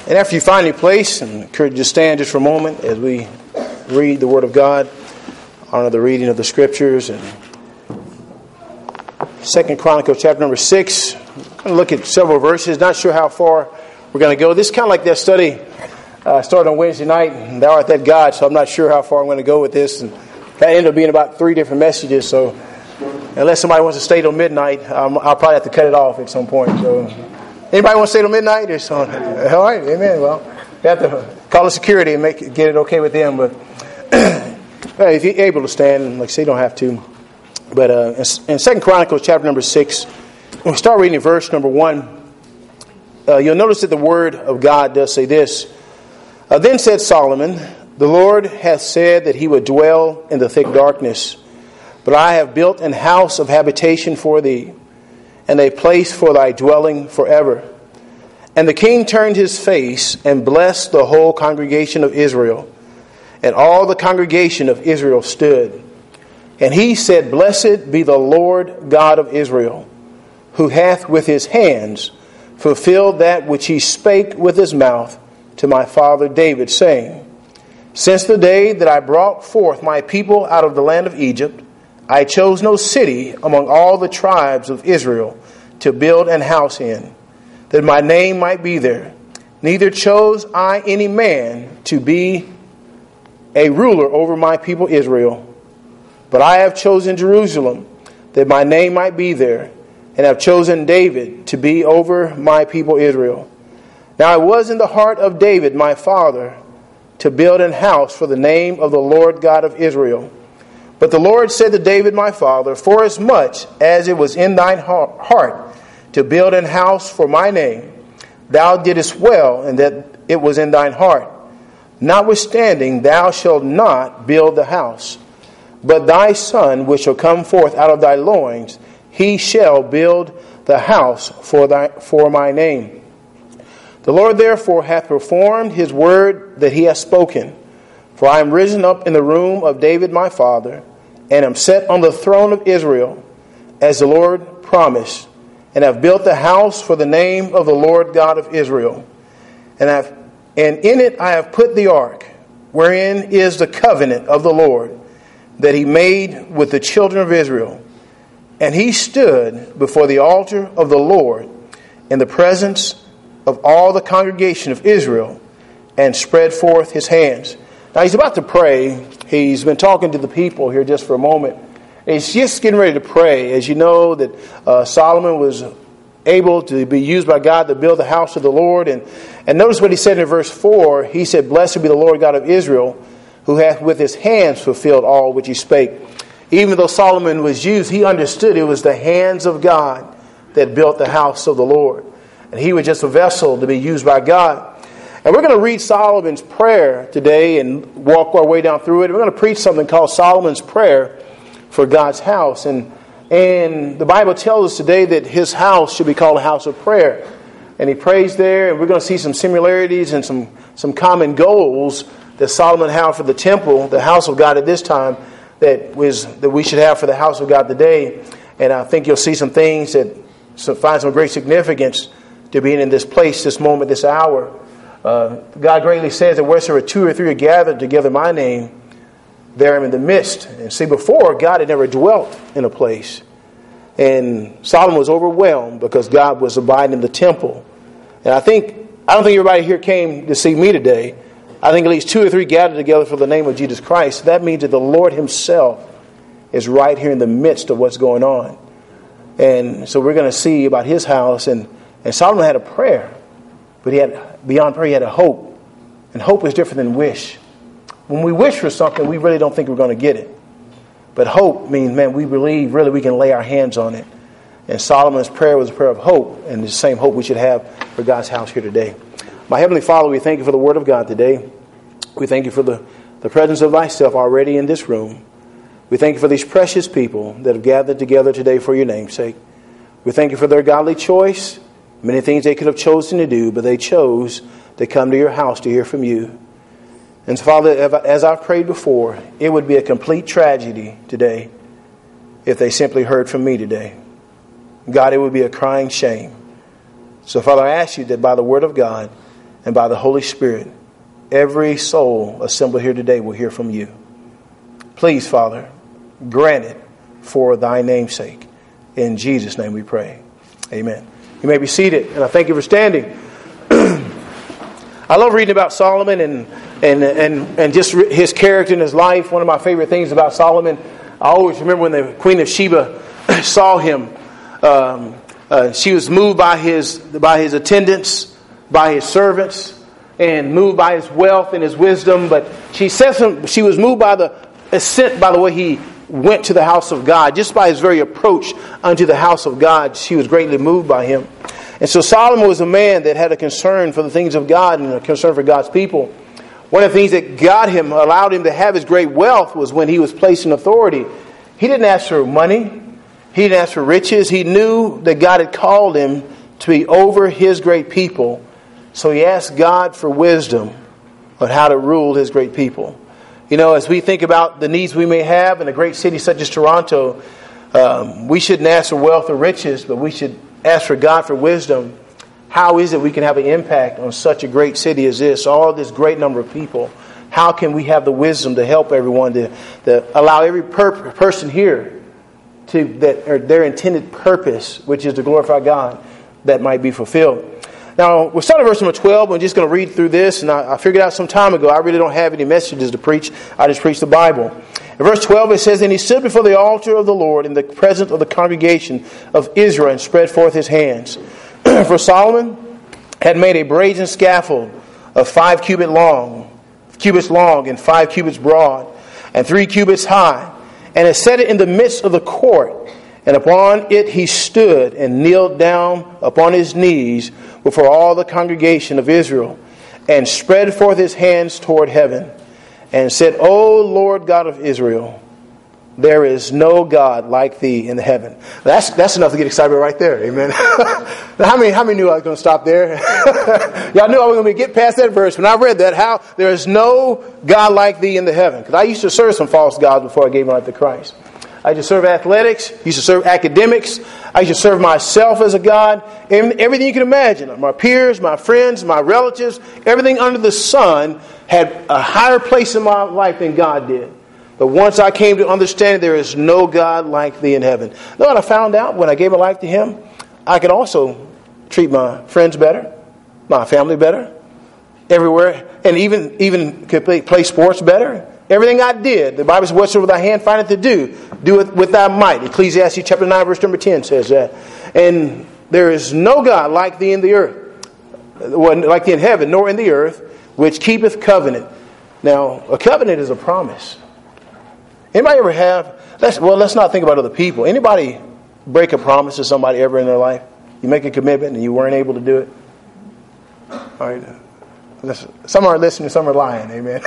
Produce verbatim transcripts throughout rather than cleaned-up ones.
And after you find your place, I encourage you to stand just for a moment as we read the Word of God, honor the reading of the Scriptures. And Second Chronicles chapter number six, I'm going to look at several verses. Not sure how far we're going to go. This is kind of like that study uh, started on Wednesday night, and Thou art that God, so I'm not sure how far I'm going to go with this. And that ended up being about three different messages, so unless somebody wants to stay till midnight, um, I'll probably have to cut it off at some point. So, anybody want to stay till midnight? Or so? All right, amen. Well, we have to call the security and make it, get it okay with them. But if you're able to stand, like I say, you don't have to. But uh, in Second Chronicles chapter number six, we'll start reading verse number one. Uh, you'll notice that the Word of God does say this. Uh, then said Solomon, the Lord hath said that he would dwell in the thick darkness. But I have built an house of habitation for thee, and a place for thy dwelling forever. And the king turned his face and blessed the whole congregation of Israel. And all the congregation of Israel stood. And he said, Blessed be the Lord God of Israel, who hath with his hands fulfilled that which he spake with his mouth to my father David, saying, Since the day that I brought forth my people out of the land of Egypt, I chose no city among all the tribes of Israel to build an house in, that my name might be there. Neither chose I any man to be a ruler over my people Israel. But I have chosen Jerusalem, that my name might be there, and have chosen David to be over my people Israel. Now it was in the heart of David my father to build an house for the name of the Lord God of Israel. But the Lord said to David my father, Forasmuch as it was in thine heart to build an house for my name, thou didst well, and that it was in thine heart. Notwithstanding, thou shalt not build the house, but thy son, which shall come forth out of thy loins, he shall build the house for thy for my name. The Lord therefore hath performed his word that he hath spoken. For I am risen up in the room of David my father, and am set on the throne of Israel, as the Lord promised, and have built the house for the name of the Lord God of Israel. And have, and in it I have put the ark, wherein is the covenant of the Lord, that he made with the children of Israel. And he stood before the altar of the Lord in the presence of all the congregation of Israel, and spread forth his hands. Now he's about to pray. He's been talking to the people here just for a moment. And he's just getting ready to pray. As you know, that uh, Solomon was able to be used by God to build the house of the Lord. And, and notice what he said in verse four. He said, Blessed be the Lord God of Israel, who hath with his hands fulfilled all which he spake. Even though Solomon was used, he understood it was the hands of God that built the house of the Lord. And he was just a vessel to be used by God. And we're going to read Solomon's prayer today and walk our way down through it. We're going to preach something called Solomon's Prayer for God's house. And, and the Bible tells us today that his house should be called a house of prayer. And he prays there, and we're going to see some similarities and some, some common goals that Solomon had for the temple, the house of God at this time, that was that we should have for the house of God today. And I think you'll see some things that so, find some great significance to being in this place, this moment, this hour. Uh, God greatly says that wheresoever two or three are gathered together in my name, there I am in the midst. And see, before, God had never dwelt in a place. And Solomon was overwhelmed because God was abiding in the temple. And I think, I don't think everybody here came to see me today. I think at least two or three gathered together for the name of Jesus Christ. That means that the Lord himself is right here in the midst of what's going on. And so we're going to see about his house. And, and Solomon had a prayer. But he had, beyond prayer, he had a hope. And hope is different than wish. When we wish for something, we really don't think we're going to get it. But hope means, man, we believe really we can lay our hands on it. And Solomon's prayer was a prayer of hope. And the same hope we should have for God's house here today. My Heavenly Father, we thank you for the Word of God today. We thank you for the, the presence of thyself already in this room. We thank you for these precious people that have gathered together today for your name's sake. We thank you for their godly choice. Many things they could have chosen to do, but they chose to come to your house to hear from you. And so, Father, as I've prayed before, it would be a complete tragedy today if they simply heard from me today. God, it would be a crying shame. So, Father, I ask you that by the Word of God, and by the Holy Spirit, every soul assembled here today will hear from you. Please, Father, grant it for thy name's sake. In Jesus' name we pray. Amen. You may be seated, and I thank you for standing. I love reading about Solomon and and and and just his character and his life. One of my favorite things about Solomon, I always remember when the Queen of Sheba saw him. Um, uh, she was moved by his by his attendants, by his servants, and moved by his wealth and his wisdom. But she says some, she was moved by the assent, by the way he went to the house of God. Just by his very approach unto the house of God, she was greatly moved by him. And so Solomon was a man that had a concern for the things of God and a concern for God's people. One of the things that got him, allowed him to have his great wealth, was when he was placed in authority. He didn't ask for money. He didn't ask for riches. He knew that God had called him to be over his great people. So he asked God for wisdom on how to rule his great people. You know, as we think about the needs we may have in a great city such as Toronto, um, we shouldn't ask for wealth or riches, but we should ask for God for wisdom. How is it we can have an impact on such a great city as this, all this great number of people? How can we have the wisdom to help everyone, to, to allow every per- person here to that or their intended purpose, which is to glorify God, that might be fulfilled? Now, we'll start at verse number twelve. I'm just going to read through this, and I, I figured out some time ago I really don't have any messages to preach. I just preach the Bible. In verse twelve, it says, "And he stood before the altar of the Lord in the presence of the congregation of Israel and spread forth his hands. For Solomon had made a brazen scaffold of five cubits long, cubits long and five cubits broad, and three cubits high, and had set it in the midst of the court. And upon it he stood and kneeled down upon his knees before all the congregation of Israel, and spread forth his hands toward heaven, and said, O Lord God of Israel, there is no God like thee in the heaven." That's that's enough to get excited right there. Amen. Now, how many how many knew I was going to stop there? Y'all knew I was going to get past that verse. When I read that, how there is no God like thee in the heaven. Because I used to serve some false gods before I gave my life to Christ. I used to serve athletics, used to serve academics. I used to serve myself as a God. Everything you can imagine. My peers, my friends, my relatives, everything under the sun had a higher place in my life than God did. But once I came to understand there is no God like thee in heaven. Know what I found out when I gave my life to Him? I could also treat my friends better, my family better, everywhere, and even even could play, play sports better. Everything I did, the Bible says, whatsoever thy hand findeth to do, do it with thy might. Ecclesiastes chapter nine, verse number ten says that. And there is no God like thee in the earth, well, like thee in heaven, nor in the earth, which keepeth covenant. Now, a covenant is a promise. Anybody ever have, let's, well, let's not think about other people. Anybody break a promise to somebody ever in their life? You make a commitment and you weren't able to do it? All right. Some are listening, some are lying. Amen.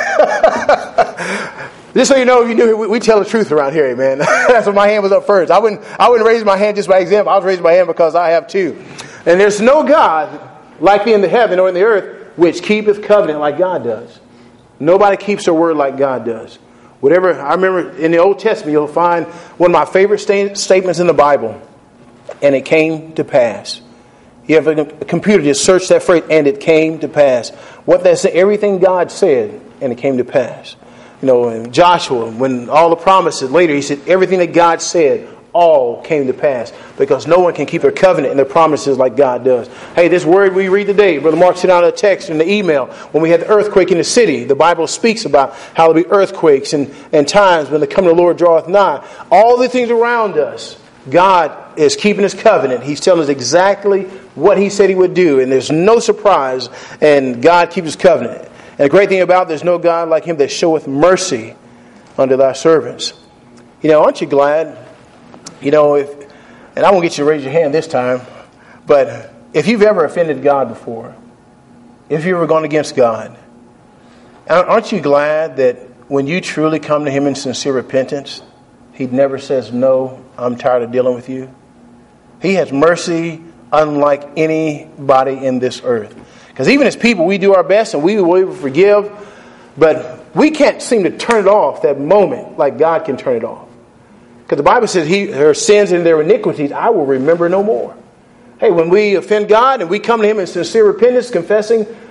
Just so you know, you knew we, we tell the truth around here. Amen. That's why my hand was up first. I wouldn't. I wouldn't raise my hand just by example. I was raising my hand because I have too. And there's no God like thee in the heaven or in the earth, which keepeth covenant like God does. Nobody keeps their word like God does. Whatever I remember in the Old Testament, you'll find one of my favorite sta- statements in the Bible, and it came to pass. You have a computer, just search that phrase, and it came to pass. What that said, everything God said, and it came to pass. You know, in Joshua, when all the promises, later he said, everything that God said, all came to pass. Because no one can keep their covenant and their promises like God does. Hey, this word we read today, Brother Mark sent out a text in the email, when we had the earthquake in the city, the Bible speaks about how there'll be earthquakes and, and times when the coming of the Lord draweth nigh. All the things around us, God is keeping His covenant. He's telling us exactly what He said He would do. And there's no surprise. And God keeps His covenant. And the great thing about it, there's no God like Him that showeth mercy unto thy servants. You know, aren't you glad? You know, if, and I won't get you to raise your hand this time. But if you've ever offended God before, if you've ever gone against God, aren't you glad that when you truly come to Him in sincere repentance, He never says, no, I'm tired of dealing with you. He has mercy unlike anybody in this earth. Because even as people, we do our best and we will forgive. But we can't seem to turn it off that moment like God can turn it off. Because the Bible says, He, her sins and their iniquities, I will remember no more. Hey, when we offend God and we come to Him in sincere repentance, confessing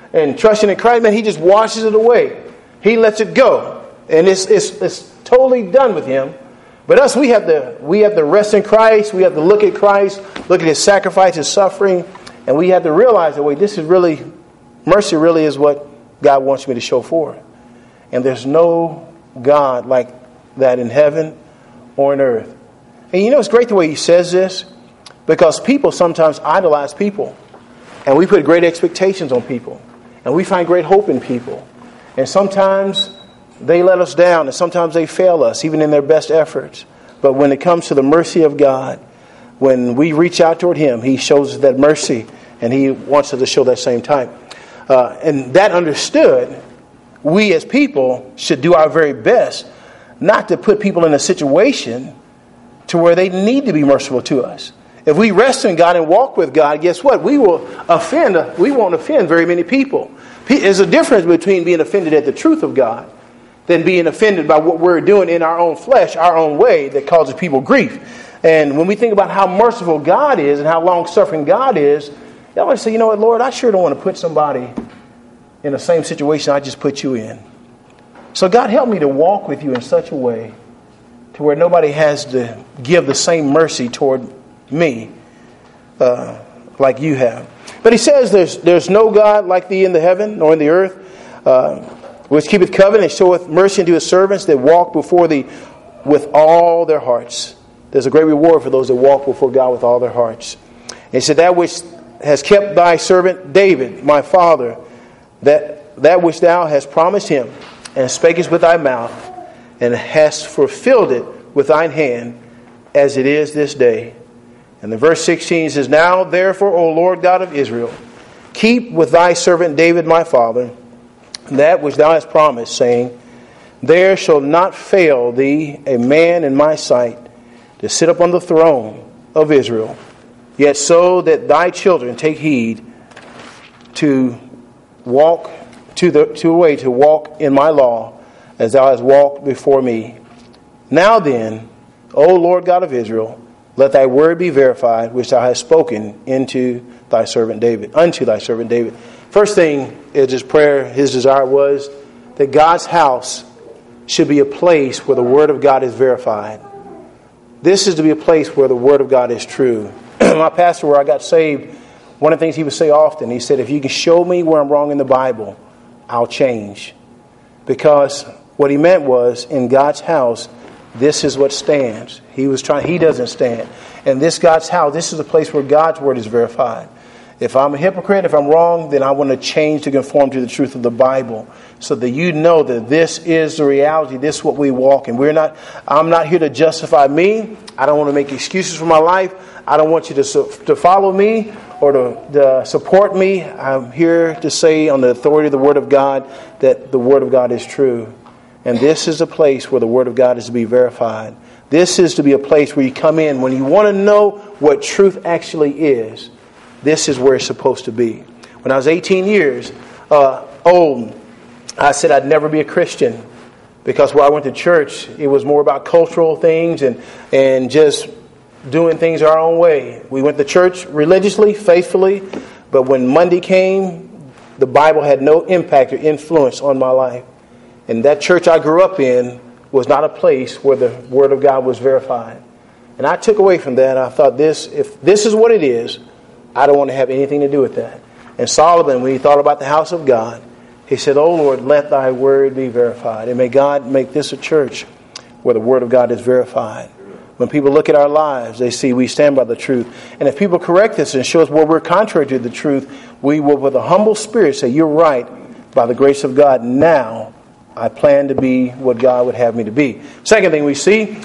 and trusting in Christ, man, he just washes it away. He lets it go. And it's, it's, it's totally done with him. But us, we have to we have to rest in Christ. We have to look at Christ, look at his sacrifice, his suffering, and we have to realize that, wait, this is really, mercy really is what God wants me to show forth. And there's no God like that in heaven or in earth. And you know, it's great the way he says this, because people sometimes idolize people. And we put great expectations on people. And we find great hope in people. And sometimes they let us down, and sometimes they fail us, even in their best efforts. But when it comes to the mercy of God, when we reach out toward him, he shows us that mercy, and he wants us to show that same type. Uh, and that understood, we as people should do our very best not to put people in a situation to where they need to be merciful to us. If we rest in God and walk with God, guess what? We will offend, we won't offend very many people. There's a difference between being offended at the truth of God than being offended by what we're doing in our own flesh, our own way, that causes people grief. And when we think about how merciful God is and how long-suffering God is, you always say, you know what, Lord, I sure don't want to put somebody in the same situation I just put you in. So God, help me to walk with you in such a way to where nobody has to give the same mercy toward me uh, like you have. But he says there's there's no God like thee in the heaven nor in the earth, uh, which keepeth covenant and showeth mercy unto his servants that walk before thee with all their hearts. There's a great reward for those that walk before God with all their hearts. And he said, that which has kept thy servant David, my father, that that which thou hast promised him, and spakest with thy mouth, and hast fulfilled it with thine hand, as it is this day. And the verse sixteen says, now therefore, O Lord God of Israel, keep with thy servant David my father that which thou hast promised, saying, there shall not fail thee a man in my sight to sit upon the throne of Israel, yet so that thy children take heed to walk to the to a way to walk in my law, as thou hast walked before me. Now then, O Lord God of Israel, let thy word be verified, which thou hast spoken into thy servant David, unto thy servant David. First thing is his prayer, his desire was that God's house should be a place where the word of God is verified. This is to be a place where the word of God is true. My pastor, where I got saved, one of the things he would say often, he said, if you can show me where I'm wrong in the Bible, I'll change. Because what he meant was, in God's house, this is what stands. He was trying, he doesn't stand. And this God's house, this is a place where God's word is verified. If I'm a hypocrite, if I'm wrong, then I want to change to conform to the truth of the Bible, so that you know that this is the reality. This is what we walk in. We're not. I'm not here to justify me. I don't want to make excuses for my life. I don't want you to to follow me or to, to support me. I'm here to say, on the authority of the Word of God, that the Word of God is true. And this is a place where the Word of God is to be verified. This is to be a place where you come in when you want to know what truth actually is. This is where it's supposed to be. When I was eighteen years uh, old, I said I'd never be a Christian, because where I went to church, it was more about cultural things and, and just doing things our own way. We went to church religiously, faithfully, but when Monday came, the Bible had no impact or influence on my life. And that church I grew up in was not a place where the Word of God was verified. And I took away from that, and I thought, this, if this is what it is, I don't want to have anything to do with that. And Solomon, when he thought about the house of God, he said, "O Lord, let thy word be verified." And may God make this a church where the word of God is verified. When people look at our lives, they see we stand by the truth. And if people correct us and show us where we're contrary to the truth, we will, with a humble spirit, say, "You're right. By the grace of God, now I plan to be what God would have me to be." Second thing we see,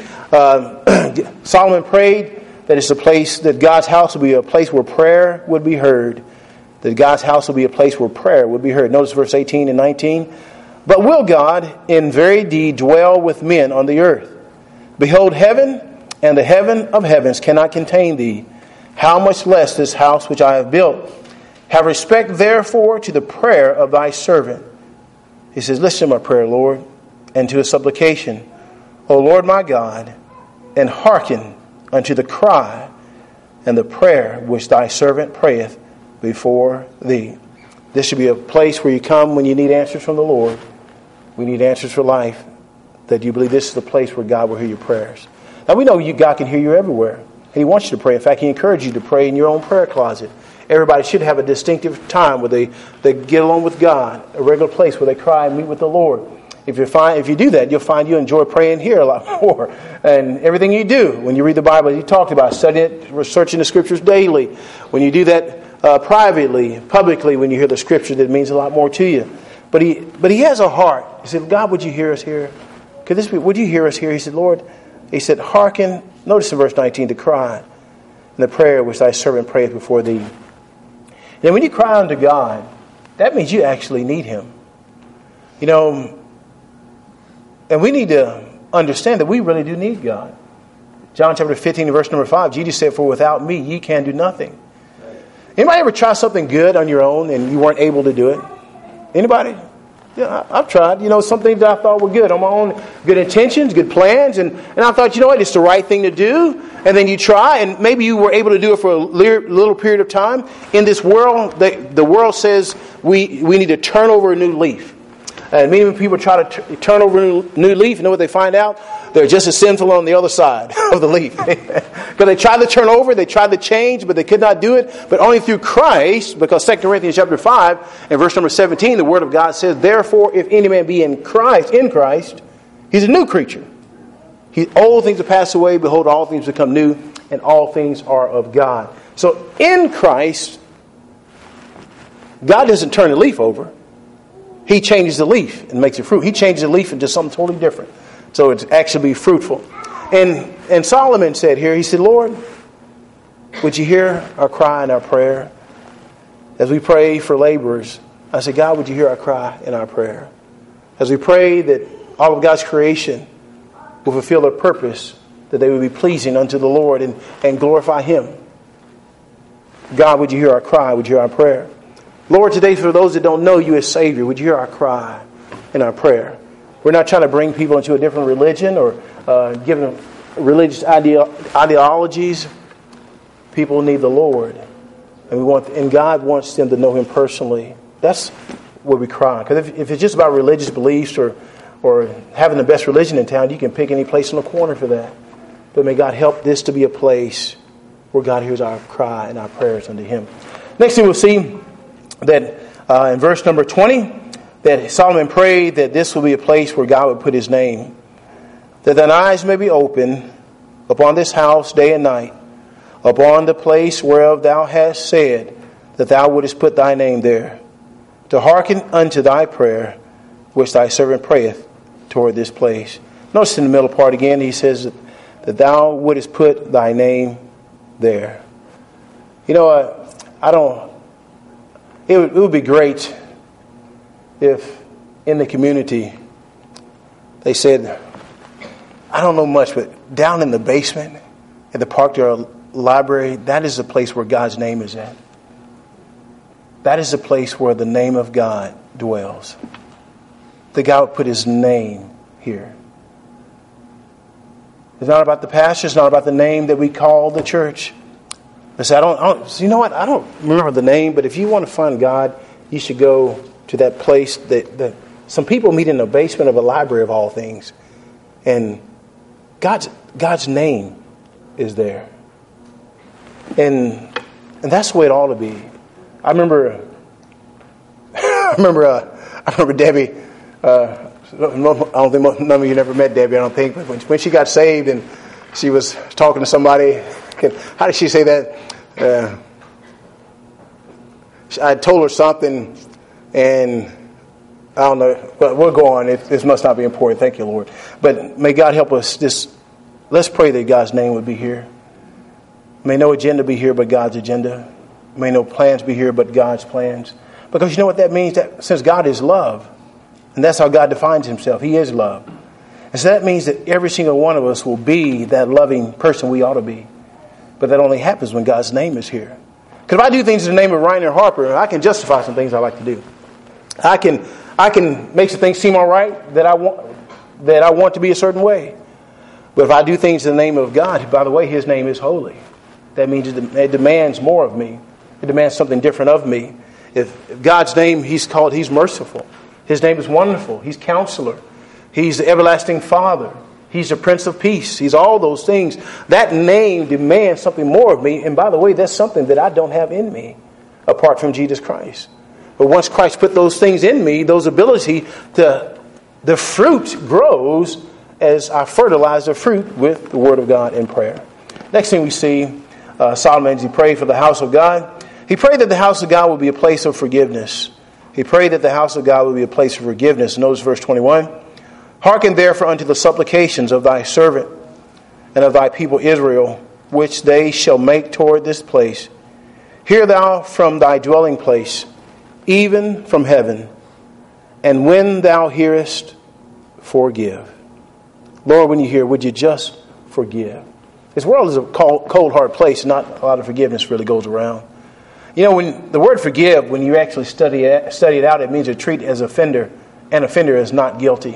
uh, Solomon prayed that it's a place, that God's house will be a place where prayer would be heard. That God's house will be a place where prayer would be heard. Notice verse eighteen and nineteen. "But will God in very deed dwell with men on the earth? Behold, heaven and the heaven of heavens cannot contain thee. How much less this house which I have built? Have respect therefore to the prayer of thy servant." He says, "Listen to my prayer, Lord, and to his supplication, O Lord my God, and hearken unto the cry and the prayer which thy servant prayeth before thee." This should be a place where you come when you need answers from the Lord. We need answers for life. That you believe this is the place where God will hear your prayers. Now we know you, God can hear you everywhere. And He wants you to pray. In fact, He encourages you to pray in your own prayer closet. Everybody should have a distinctive time where they, they get along with God. A regular place where they cry and meet with the Lord. If you find if you do that, you'll find you enjoy praying here a lot more. And everything you do, when you read the Bible, you talked about studying it, researching the Scriptures daily. When you do that uh, privately, publicly, when you hear the Scripture, that means a lot more to you. But he but he has a heart. He said, God, would you hear us here? Could this be, would you hear us here? He said, Lord, he said, hearken, notice in verse nineteen, to cry, and the prayer which thy servant prayeth before thee. And when you cry unto God, that means you actually need Him. You know, and we need to understand that we really do need God. John chapter fifteen, verse number five, Jesus said, for without me, ye can do nothing. Anybody ever try something good on your own and you weren't able to do it? Anybody? Yeah, I've tried. You know, some things that I thought were good on my own, good intentions, good plans, and, and I thought, you know what, it's the right thing to do. And then you try, and maybe you were able to do it for a little period of time. In this world, the, the world says we, we need to turn over a new leaf. And many people try to t- turn over a new, new leaf, and know what they find out? They're just as sinful on the other side of the leaf. Because they tried to turn over, they tried to change, but they could not do it. But only through Christ, because Second Corinthians chapter five, and verse number seventeen, the Word of God says, therefore, if any man be in Christ, in Christ, he's a new creature. He, old things have passed away, behold, all things become new, and all things are of God. So in Christ, God doesn't turn the leaf over. He changes the leaf and makes it fruit. He changes the leaf into something totally different. So it's actually be fruitful. And and Solomon said here, he said, Lord, would you hear our cry and our prayer? As we pray for laborers, I said, God, would you hear our cry and our prayer? As we pray that all of God's creation will fulfill their purpose, that they would be pleasing unto the Lord and, and glorify Him. God, would you hear our cry? Would you hear our prayer? Lord, today for those that don't know you as Savior, would you hear our cry and our prayer? We're not trying to bring people into a different religion or uh, give them religious ideo- ideologies. People need the Lord. And we want, and God wants them to know Him personally. That's what we cry. Because if, if it's just about religious beliefs or, or having the best religion in town, you can pick any place in the corner for that. But may God help this to be a place where God hears our cry and our prayers unto Him. Next thing we'll see that uh, in verse number twenty, that Solomon prayed that this will be a place where God would put His name. That thine eyes may be open upon this house day and night, upon the place whereof thou hast said that thou wouldest put thy name there, to hearken unto thy prayer, which thy servant prayeth toward this place. Notice in the middle part again, he says that, that thou wouldest put thy name there. You know, uh, I don't, it would, it would be great if in the community they said, I don't know much, but down in the basement at the Parkdale Library, that is the place where God's name is at. That is the place where the name of God dwells. That God would put His name here. It's not about the pastor. It's not about the name that we call the church. I say, I don't, I don't. You know what? I don't remember the name, but if you want to find God, you should go to that place that, that some people meet in the basement of a library of all things, and God's God's name is there, and and that's the way it ought to be. I remember, I remember, uh, I remember Debbie. Uh, I don't think none of you never met Debbie. I don't think, but when, when she got saved and she was talking to somebody, how did she say that? Uh, I told her something, and I don't know. But we'll go on. It, this must not be important. Thank you, Lord. But may God help us. Just let's pray that God's name would be here. May no agenda be here, but God's agenda. May no plans be here, but God's plans. Because you know what that means? That since God is love, and that's how God defines Himself. He is love. And so that means that every single one of us will be that loving person we ought to be. But that only happens when God's name is here. Because if I do things in the name of Ryan Harper, I can justify some things I like to do. I can I can make some things seem all right that I want that I want to be a certain way. But if I do things in the name of God, by the way, His name is holy. That means it demands more of me. It demands something different of me. if God's name, He's called, He's merciful. His name is wonderful. He's Counselor. He's the everlasting Father. He's the Prince of Peace. He's all those things. That name demands something more of me. And by the way, that's something that I don't have in me apart from Jesus Christ. But once Christ put those things in me, those ability to, the fruit grows as I fertilize the fruit with the Word of God in prayer. Next thing we see, uh, Solomon, as he prayed for the house of God, he prayed that the house of God would be a place of forgiveness. He prayed that the house of God would be a place of forgiveness. Notice verse twenty-one. Hearken therefore unto the supplications of thy servant and of thy people Israel, which they shall make toward this place. Hear thou from thy dwelling place, even from heaven, and when thou hearest, forgive. Lord, when you hear, would you just forgive? This world is a cold, cold hard place. Not a lot of forgiveness really goes around. You know, when the word forgive, when you actually study it, study it out, it means to treat as offender, an offender as not guilty.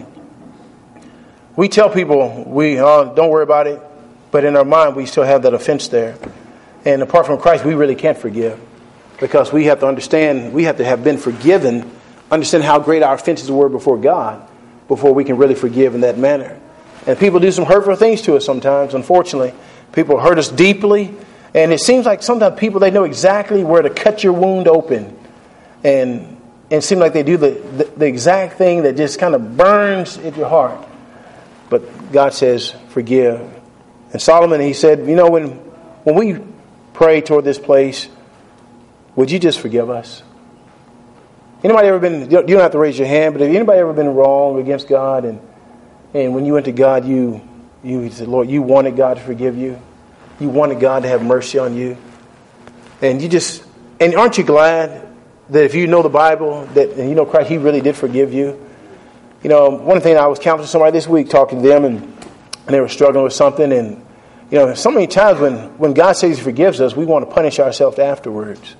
We tell people, we oh, don't worry about it, but in our mind we still have that offense there. And apart from Christ, we really can't forgive, because we have to understand, we have to have been forgiven, understand how great our offenses were before God, before we can really forgive in that manner. And people do some hurtful things to us sometimes, unfortunately. People hurt us deeply. And it seems like sometimes people, they know exactly where to cut your wound open. And, and it seems like they do the, the, the exact thing that just kind of burns at your heart. But God says, forgive. And Solomon, he said, you know, when when we pray toward this place, would you just forgive us? Anybody ever been, you don't have to raise your hand, but have anybody ever been wrong against God? And and when you went to God, you, you said, Lord, you wanted God to forgive you. You wanted God to have mercy on you. And you just, and aren't you glad that if you know the Bible, that and you know Christ, He really did forgive you? You know, one thing, I was counseling somebody this week, talking to them, and, and they were struggling with something. And, you know, so many times when, when God says He forgives us, we want to punish ourselves afterwards.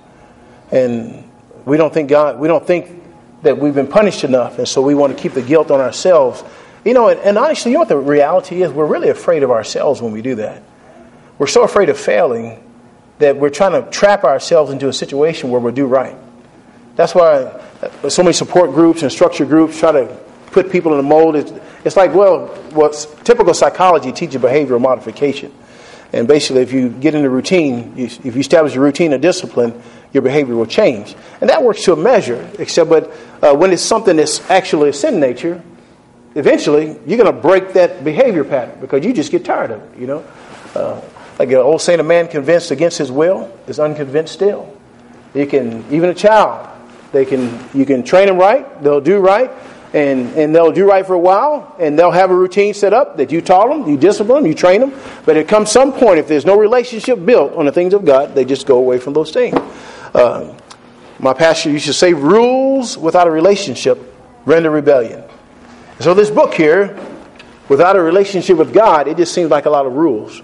And we don't think God, we don't think that we've been punished enough. And so we want to keep the guilt on ourselves. You know, and, and honestly, you know what the reality is? We're really afraid of ourselves when we do that. We're so afraid of failing that we're trying to trap ourselves into a situation where we'll do right. That's why so many support groups and structure groups try to put people in a mold. It's, it's like, well, what's typical psychology teaches behavioral modification. And basically, if you get in a routine, you, if you establish a routine of discipline, your behavior will change. And that works to a measure, except but uh, when it's something that's actually a sin nature, eventually you're going to break that behavior pattern because you just get tired of it, you know. Uh, Like an old saying, a man convinced against his will is unconvinced still. You can, even a child, they can, you can train them right, they'll do right, and, and they'll do right for a while, and they'll have a routine set up that you taught them, you discipline them, you train them. But it comes some point, if there's no relationship built on the things of God, they just go away from those things. Uh, my pastor used to say, rules without a relationship render rebellion. So this book here, without a relationship with God, it just seems like a lot of rules.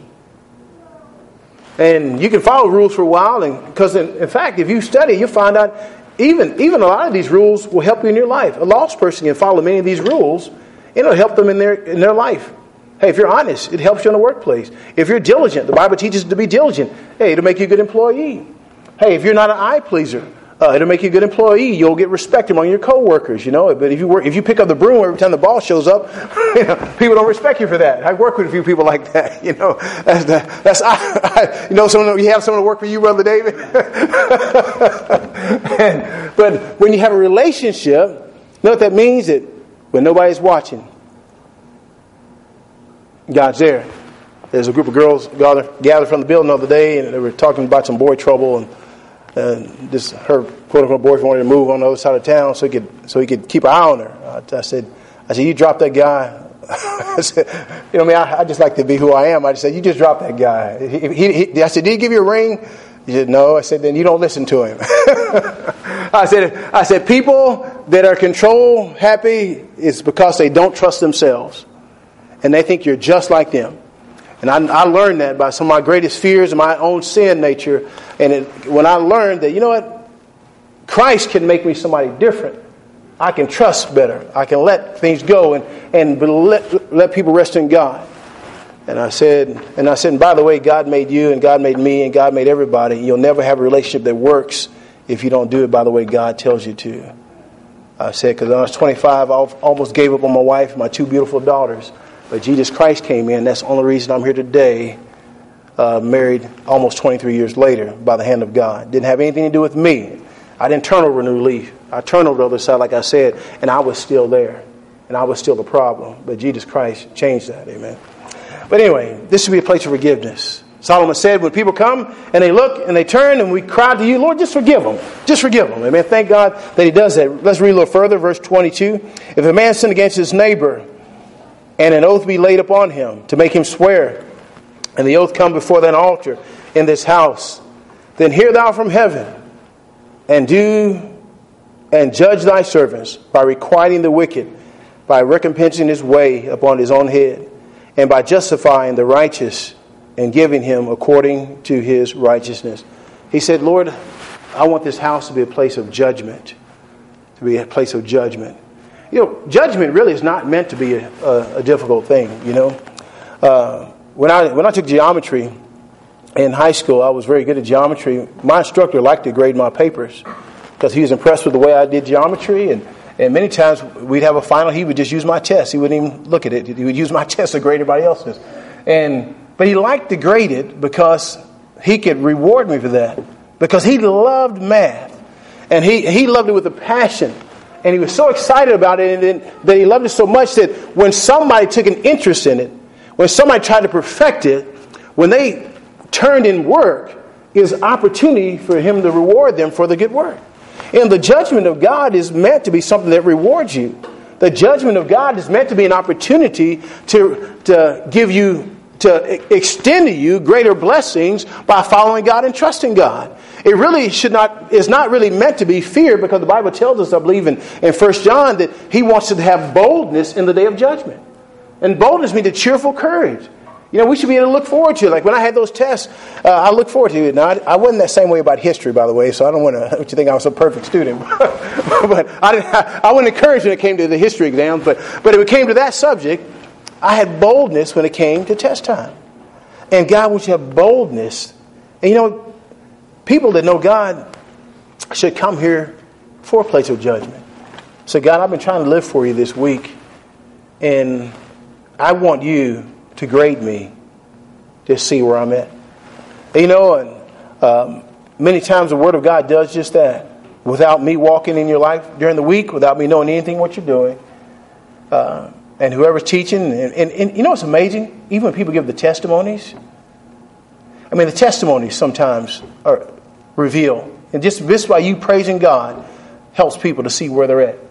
And you can follow rules for a while, and because in, in fact, if you study, you'll find out even even a lot of these rules will help you in your life. A lost person can follow many of these rules, and it'll help them in their in their life. Hey, if you're honest, it helps you in the workplace. If you're diligent, the Bible teaches to be diligent. Hey, it'll make you a good employee. Hey, if you're not an eye pleaser, uh, it'll make you a good employee. You'll get respect among your coworkers, you know. But if you work, if you pick up the broom every time the boss shows up, you know, people don't respect you for that. I work with a few people like that, you know. That's the, that's I, I, you know, someone you have someone to work for you, Brother David. and, but when you have a relationship, you know what that means? That when nobody's watching, God's there. There's a group of girls gathered from the building the other day, and they were talking about some boy trouble, and And this her quote unquote boyfriend wanted to move on the other side of town so he could so he could keep an eye on her. I, I said, I said, you drop that guy. I said, you know, I mean, I, I just like to be who I am. I just said, you just drop that guy. He, he, he, I said, did he give you a ring? He said, no. I said, then you don't listen to him. I said, I said, people that are control happy is because they don't trust themselves, and they think you're just like them. And I, I learned that by some of my greatest fears and my own sin nature. And it, when I learned that, you know what? Christ can make me somebody different. I can trust better. I can let things go and, and let, let people rest in God. And I said, and I said, and by the way, God made you and God made me and God made everybody. You'll never have a relationship that works if you don't do it by the way God tells you to. I said, because when I was twenty-five, I almost gave up on my wife and my two beautiful daughters. But Jesus Christ came in. That's the only reason I'm here today, uh, married almost twenty-three years later by the hand of God. Didn't have anything to do with me. I didn't turn over a new leaf. I turned over the other side, like I said, and I was still there. And I was still the problem. But Jesus Christ changed that. Amen. But anyway, this should be a place of forgiveness. Solomon said, when people come and they look and they turn and we cry to you, Lord, just forgive them. Just forgive them. Amen. Thank God that he does that. Let's read a little further. Verse twenty-two. If a man sin against his neighbor and an oath be laid upon him to make him swear, and the oath come before thine altar in this house, then hear thou from heaven and do and judge thy servants by requiting the wicked, by recompensing his way upon his own head, and by justifying the righteous and giving him according to his righteousness. He said, Lord, I want this house to be a place of judgment. To be a place of judgment. You know, judgment really is not meant to be a, a, a difficult thing, you know. Uh, when I when I took geometry in high school, I was very good at geometry. My instructor liked to grade my papers because he was impressed with the way I did geometry. And, and many times we'd have a final, he would just use my test. He wouldn't even look at it. He would use my test to grade everybody else's. And But he liked to grade it because he could reward me for that. Because he loved math. And he, he loved it with a passion. And he was so excited about it and then, that he loved it so much that when somebody took an interest in it, when somebody tried to perfect it, when they turned in work, it was opportunity for him to reward them for the good work. And the judgment of God is meant to be something that rewards you. The judgment of God is meant to be an opportunity to, to give you to extend to you greater blessings by following God and trusting God. It really should not, is not really meant to be fear, because the Bible tells us, I believe in, in First John, that he wants us to have boldness in the day of judgment. And boldness means a cheerful courage. You know, we should be able to look forward to it. Like when I had those tests, uh, I look forward to it. Now, I, I wasn't that same way about history, by the way, so I don't want to let you think I was a perfect student. But I, didn't, I, I wasn't encouraged when it came to the history exams. But, but if it came to that subject, I had boldness when it came to test time. And God wants you to have boldness. And you know, people that know God should come here for a place of judgment. So God, I've been trying to live for you this week. And I want you to grade me to see where I'm at. And you know, and um, many times the Word of God does just that. Without me walking in your life during the week, without me knowing anything what you're doing. Uh, And whoever's teaching, and, and, and you know what's amazing? Even when people give the testimonies, I mean, the testimonies sometimes are reveal. And just this by you praising God helps people to see where they're at.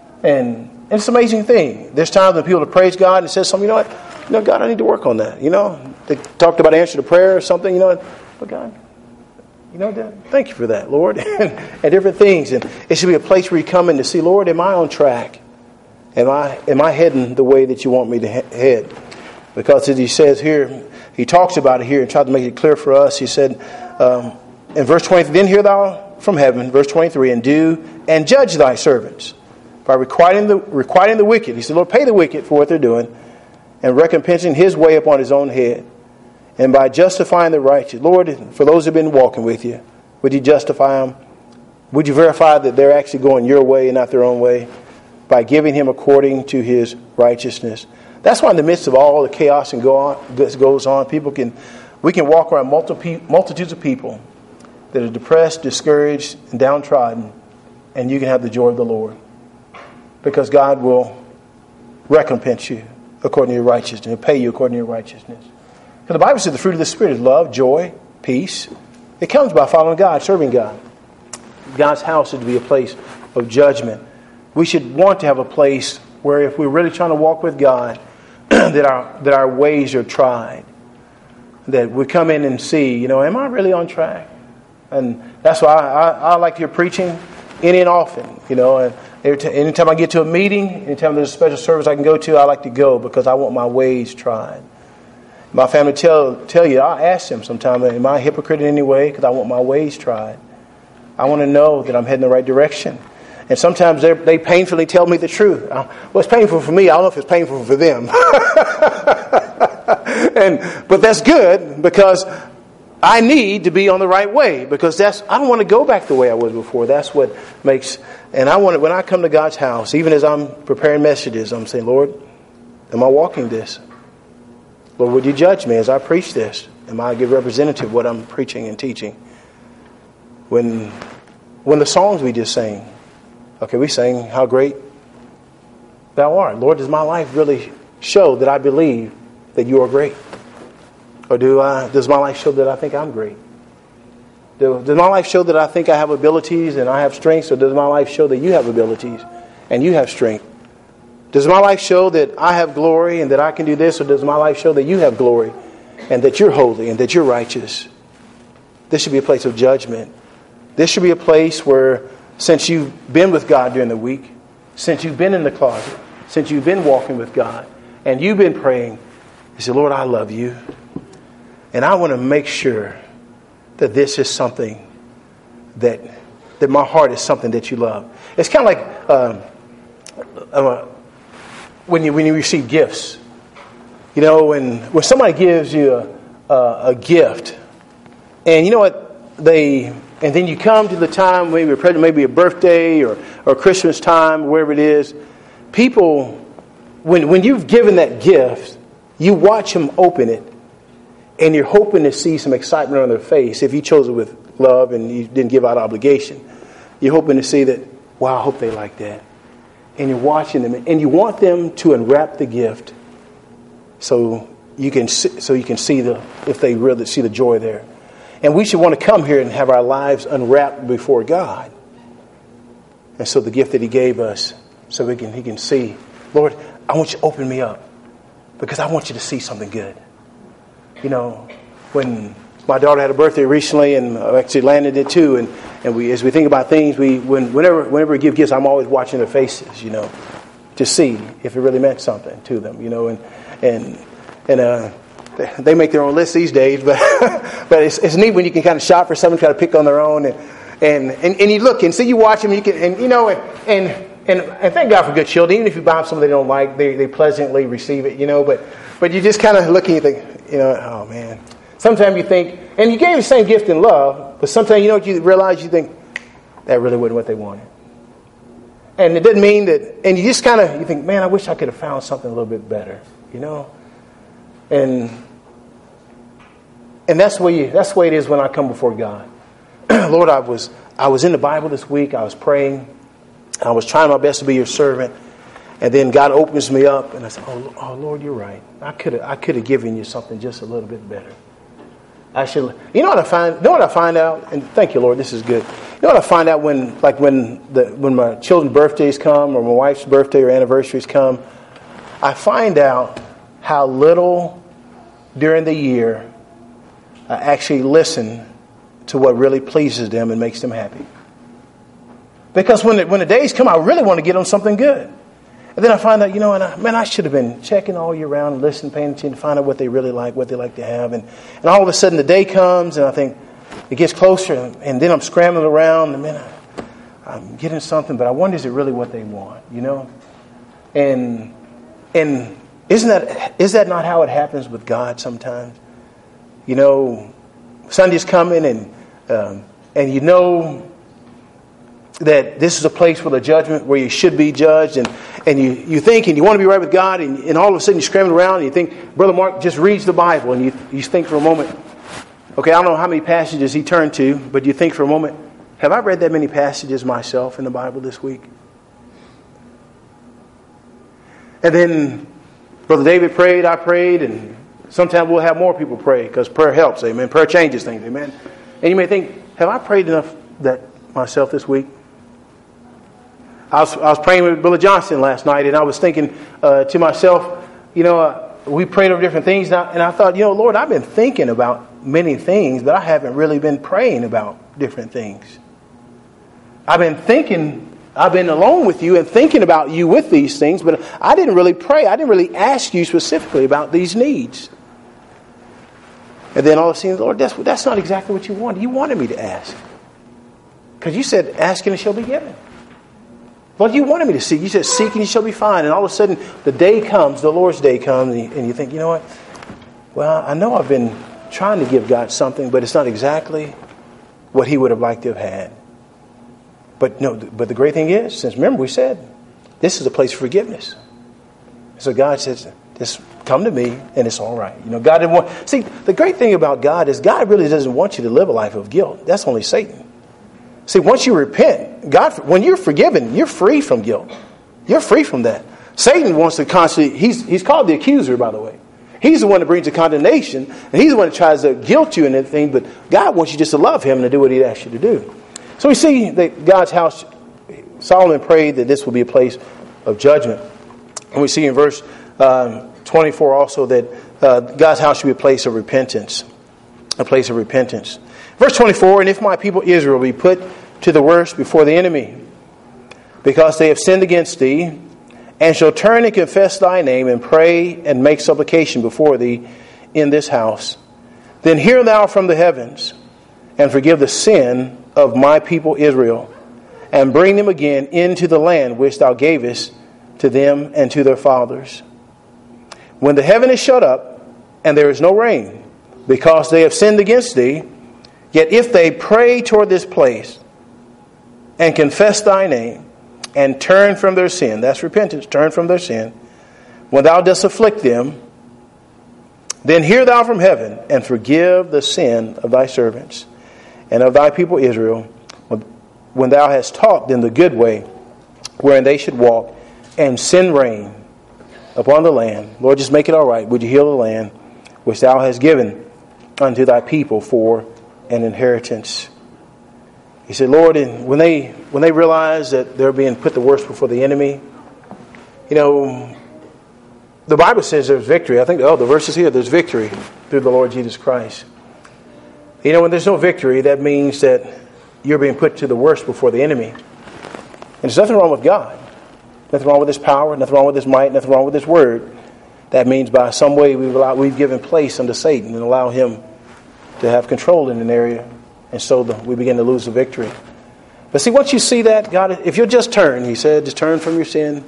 And, and it's an amazing thing. There's times when people praise God and says something, you know what? You know, God, I need to work on that. You know, they talked about answer to prayer or something, you know, but God, you know, thank you for that, Lord. and, and different things. And it should be a place where you come in to see, Lord, am I on track? Am I am I heading the way that you want me to head? Because as he says here, he talks about it here and tried to make it clear for us. He said um, in verse twenty, then hear thou from heaven, verse twenty-three, and do and judge thy servants by requiting the requiting the wicked. He said, Lord, pay the wicked for what they're doing, and recompensing his way upon his own head, and by justifying the righteous. Lord, for those who have been walking with you, would you justify them? Would you verify that they're actually going your way and not their own way? By giving him according to his righteousness. That's why in the midst of all the chaos and go on, that goes on, people can, we can walk around multitudes of people that are depressed, discouraged, and downtrodden, and you can have the joy of the Lord. Because God will recompense you according to your righteousness and pay you according to your righteousness. Because the Bible says the fruit of the Spirit is love, joy, peace. It comes by following God, serving God. God's house is to be a place of judgment. We should want to have a place where if we're really trying to walk with God, that our that our ways are tried. That we come in and see, you know, am I really on track? And that's why I, I, I like to hear preaching in and often, you know. And every t- anytime I get to a meeting, anytime there's a special service I can go to, I like to go because I want my ways tried. My family tell tell you, I ask them sometimes, am I a hypocrite in any way? Because I want my ways tried. I want to know that I'm heading the right direction. And sometimes they painfully tell me the truth. Well, it's painful for me. I don't know if it's painful for them. and But that's good because I need to be on the right way, because that's I don't want to go back the way I was before. That's what makes, and I want to, when I come to God's house, even as I'm preparing messages, I'm saying, Lord, am I walking this? Lord, would you judge me as I preach this? Am I a good representative of what I'm preaching and teaching? When when the songs we just sang, okay, we sang how great thou art. Lord, does my life really show that I believe that you are great? Or do I, does my life show that I think I'm great? Do, does my life show that I think I have abilities and I have strengths? Or does my life show that you have abilities and you have strength? Does my life show that I have glory and that I can do this? Or does my life show that you have glory and that you're holy and that you're righteous? This should be a place of judgment. This should be a place where, since you've been with God during the week, since you've been in the closet, since you've been walking with God, and you've been praying, you say, Lord, I love you. And I want to make sure that this is something that that my heart is something that you love. It's kind of like um, uh, when you when you receive gifts. You know, when when somebody gives you a, a, a gift, and you know what they, and then you come to the time, maybe a present, maybe a birthday or or Christmas time, wherever it is. People, when when you've given that gift, you watch them open it. And you're hoping to see some excitement on their face. If you chose it with love and you didn't give out obligation, you're hoping to see that, wow, I hope they like that. And you're watching them, and you want them to unwrap the gift, so you can see, so you can see the if they really see the joy there. And we should want to come here and have our lives unwrapped before God. And so the gift that He gave us, so we can He can see, Lord, I want you to open me up, because I want you to see something good. You know, when my daughter had a birthday recently, and I actually landed it too, and, and we, as we think about things, we when, whenever whenever we give gifts, I'm always watching their faces, you know, to see if it really meant something to them, you know, and and and uh, they make their own lists these days, but but it's, it's neat when you can kind of shop for something, try to pick on their own, and and and, and you look and see, you watch them, you can, and you know, and and and, and thank God for good children. Even if you buy them something they don't like, they they pleasantly receive it, you know, but but you just kind of look and you think, you know, oh man. Sometimes you think, and you gave the same gift in love, but sometimes you know what you realize, you think, that really wasn't what they wanted. And it doesn't mean that, and you just kind of, you think, man, I wish I could have found something a little bit better, you know? And and that's the way you, that's the way it is when I come before God. Lord, I was I was in the Bible this week, I was praying, I was trying my best to be your servant. And then God opens me up, and I said, "Oh, oh Lord, you're right. I could have, I could have given you something just a little bit better. I should." You know what I find? You know what I find out? And thank you, Lord. This is good. You know what I find out when, like, when the when my children's birthdays come, or my wife's birthday or anniversaries come, I find out how little during the year I actually listen to what really pleases them and makes them happy. Because when the, when the days come, I really want to get them something good. And then I find out, you know, and I, man, I should have been checking all year round and listening, paying attention to find out what they really like, what they like to have. And, and all of a sudden the day comes, and I think it gets closer, and then I'm scrambling around, and man, I, I'm getting something, but I wonder, is it really what they want, you know? And and isn't that is that not how it happens with God sometimes? You know, Sunday's coming, and um, and you know that this is a place for the judgment where you should be judged, and, and you, you think and you want to be right with God, and, and all of a sudden you're scrambling around and you think, Brother Mark just reads the Bible, and you, you think for a moment, okay, I don't know how many passages he turned to, but you think for a moment, have I read that many passages myself in the Bible this week? And then Brother David prayed, I prayed, and sometimes we'll have more people pray, because prayer helps, amen. Prayer changes things, amen. And you may think, have I prayed enough that myself this week? I was, I was praying with Brother Johnson last night, and I was thinking uh, to myself, you know, uh, we prayed over different things, and I, and I thought, you know, Lord, I've been thinking about many things, but I haven't really been praying about different things. I've been thinking, I've been alone with you and thinking about you with these things, but I didn't really pray. I didn't really ask you specifically about these needs. And then all of a sudden, Lord, that's, that's not exactly what you wanted. You wanted me to ask. Because you said, ask and it shall be given. Well, you wanted me to seek. You said, seek and you shall be found. And all of a sudden, the day comes, the Lord's day comes, and you, and you think, you know what? Well, I know I've been trying to give God something, but it's not exactly what he would have liked to have had. But no, but the great thing is, since remember we said, this is a place of forgiveness. So God says, just come to me and it's all right. You know, God didn't want, see, the great thing about God is God really doesn't want you to live a life of guilt. That's only Satan. See, once you repent, God, when you're forgiven, you're free from guilt. You're free from that. Satan wants to constantly, he's, he's called the accuser, by the way. He's the one that brings the condemnation, and he's the one that tries to guilt you and everything, but God wants you just to love him and to do what he asks you to do. So we see that God's house, Solomon prayed that this will be a place of judgment. And we see in verse um, twenty-four also that uh, God's house should be a place of repentance. A place of repentance. Verse twenty-four, and if my people Israel be put to the worst before the enemy, because they have sinned against thee, and shall turn and confess thy name, and pray and make supplication before thee in this house, then hear thou from the heavens, and forgive the sin of my people Israel, and bring them again into the land which thou gavest to them and to their fathers. When the heaven is shut up, and there is no rain, because they have sinned against thee, yet if they pray toward this place, and confess thy name, and turn from their sin, that's repentance, turn from their sin, when thou dost afflict them, then hear thou from heaven, and forgive the sin of thy servants, and of thy people Israel, when thou hast taught them the good way, wherein they should walk, and send rain upon the land. Lord, just make it all right. Would you heal the land which thou hast given unto thy people for an inheritance? He said, Lord, and when they when they realize that they're being put the worst before the enemy, you know, the Bible says there's victory. I think, oh, the verse is here. There's victory through the Lord Jesus Christ. You know, when there's no victory, that means that you're being put to the worst before the enemy. And there's nothing wrong with God. Nothing wrong with his power. Nothing wrong with his might. Nothing wrong with his word. That means by some way we've allowed, we've given place unto Satan and allow him to have control in an area. And so the, we begin to lose the victory. But see, once you see that, God, if you'll just turn, he said, just turn from your sin.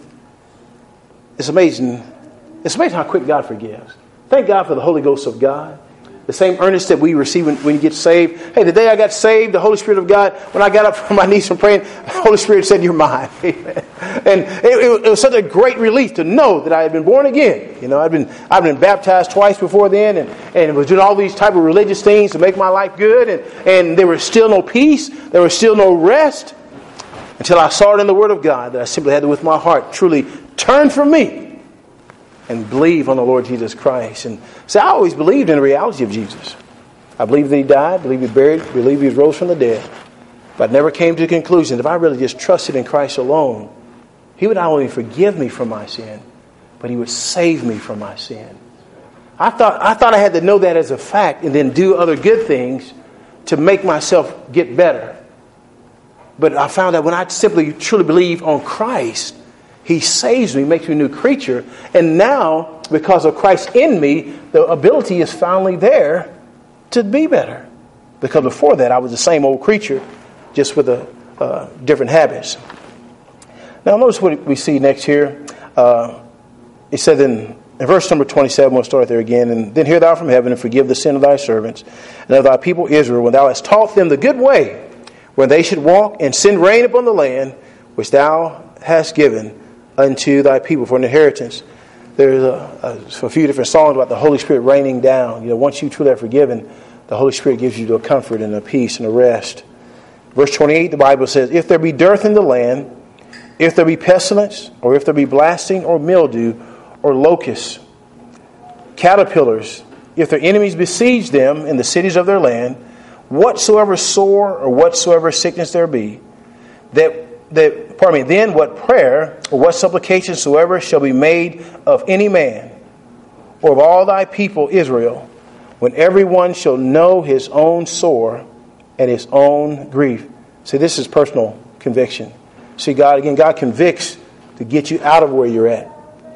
It's amazing. It's amazing how quick God forgives. Thank God for the Holy Ghost of God. The same earnest that we receive when, when you get saved. Hey, the day I got saved, the Holy Spirit of God, when I got up from my knees from praying, the Holy Spirit said, you're mine. Amen. And it, it, it was such a great relief to know that I had been born again. You know, I've been I've been baptized twice before then, and, and was doing all these type of religious things to make my life good, and, and there was still no peace, there was still no rest, until I saw it in the Word of God, that I simply had to, with my heart, truly turn from me and believe on the Lord Jesus Christ. And so I always believed in the reality of Jesus. I believed that he died, believed he was buried, believed he rose from the dead. But I never came to the conclusion that if I really just trusted in Christ alone, he would not only forgive me from my sin, but he would save me from my sin. I thought I thought I had to know that as a fact and then do other good things to make myself get better. But I found that when I simply truly believe on Christ, he saves me, makes me a new creature. And now, because of Christ in me, the ability is finally there to be better. Because before that, I was the same old creature, just with a, uh, different habits. Now, notice what we see next here. Uh, it said in, in verse number twenty-seven, we'll start there again. And then hear thou from heaven, and forgive the sin of thy servants, and of thy people Israel, when thou hast taught them the good way, where they should walk, and send rain upon the land, which thou hast given unto thy people for an inheritance. There's a, a, a few different songs about the Holy Spirit raining down. You know, once you truly are forgiven, the Holy Spirit gives you a comfort and a peace and a rest. Verse twenty-eight, the Bible says, if there be dearth in the land, if there be pestilence, or if there be blasting, or mildew, or locusts, caterpillars, if their enemies besiege them in the cities of their land, whatsoever sore or whatsoever sickness there be, that that pardon me, then what prayer or what supplication soever shall be made of any man, or of all thy people Israel, when every one shall know his own sore and his own grief. See, this is personal conviction. See, God, again, God convicts to get you out of where you're at.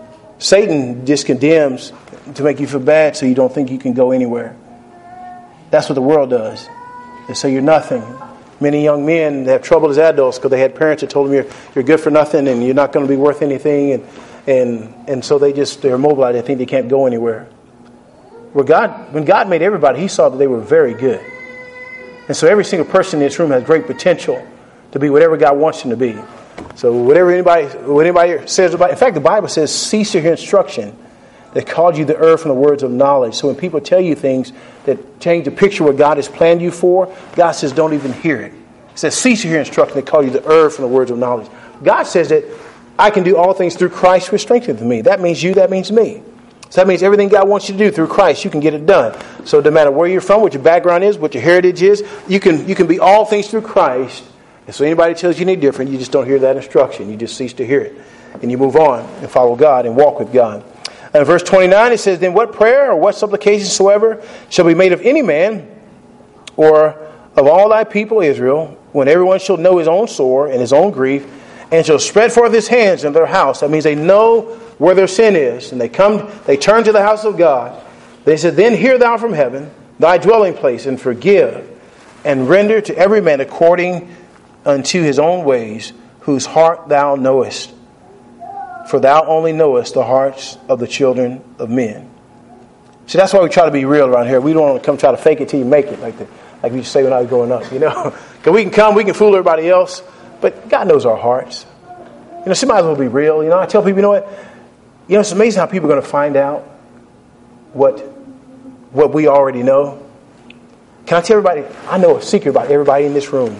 Satan just condemns to make you feel bad so you don't think you can go anywhere. That's what the world does. They say you're nothing. Many young men have trouble as adults because they had parents that told them you're you're good for nothing and you're not going to be worth anything, and and and so they just they're immobilized. They think they can't go anywhere. Well, God, when God made everybody, he saw that they were very good. And so every single person in this room has great potential to be whatever God wants them to be. So whatever anybody, what anybody says about, in fact, the Bible says, cease to hear instruction that called you the earth from the words of knowledge. So when people tell you things that change the picture of what God has planned you for, God says, don't even hear it. It says, cease to hear instruction that called you the earth from the words of knowledge. God says that I can do all things through Christ who strengthens me. That means you, that means me. So that means everything God wants you to do through Christ, you can get it done. So no matter where you're from, what your background is, what your heritage is, you can you can be all things through Christ. And so anybody tells you any different, you just don't hear that instruction. You just cease to hear it. And you move on and follow God and walk with God. And in verse twenty-nine, it says, then what prayer or what supplication soever shall be made of any man or of all thy people Israel, when everyone shall know his own sore and his own grief, and shall spread forth his hands in their house. That means they know where their sin is. And they come, they turn to the house of God. They said, then hear thou from heaven thy dwelling place, and forgive, and render to every man according unto his own ways, whose heart thou knowest. For thou only knowest the hearts of the children of men. See, that's why we try to be real around here. We don't want to come try to fake it till you make it, like the, like we used to say when I was growing up, you know. Because we can come, we can fool everybody else, but God knows our hearts. You know, somebody will be real. You know, I tell people, you know what? You know, it's amazing how people are going to find out what what we already know. Can I tell everybody? I know a secret about everybody in this room.